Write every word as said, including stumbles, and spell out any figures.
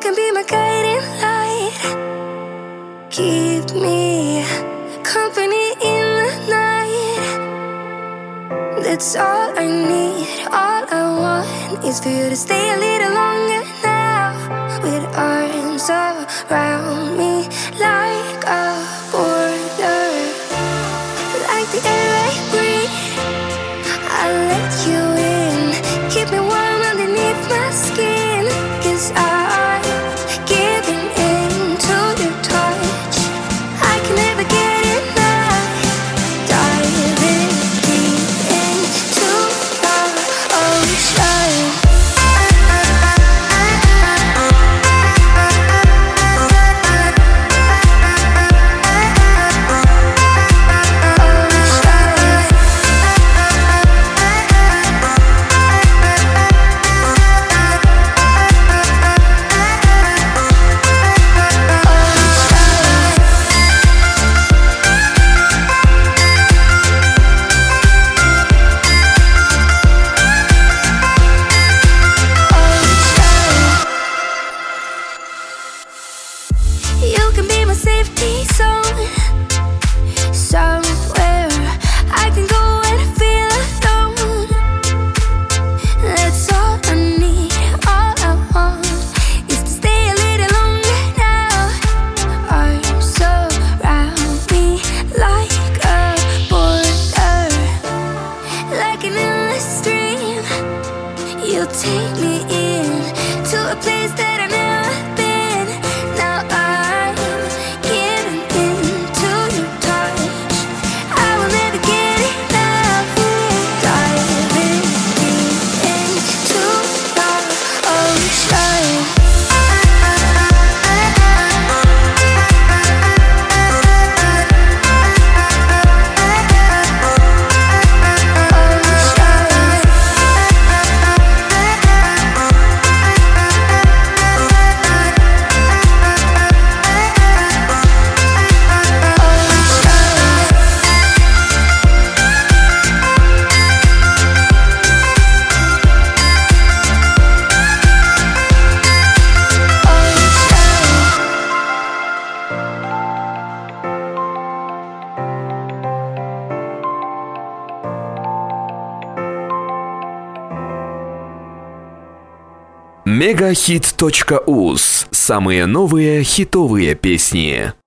can be my guiding light. Keep me company in the night. That's all I need. All I want is for you to stay a little longer now, with arms around me like a border, like the air I breathe. I'll let you in, keep me warm underneath my skin, 'cause I'm giving in to your touch. I can never get enough. Diving deep into the ocean. You can be my safety zone, somewhere I can go and feel alone. That's all I need, all I want is to stay a little longer now. Arms around me like a border, like an endless stream. You take me in to a place that I've never been. Now I'm giving in to your touch. I will never get enough. Diving deep into the ocean. мегахит точка уз. Самые новые хитовые песни.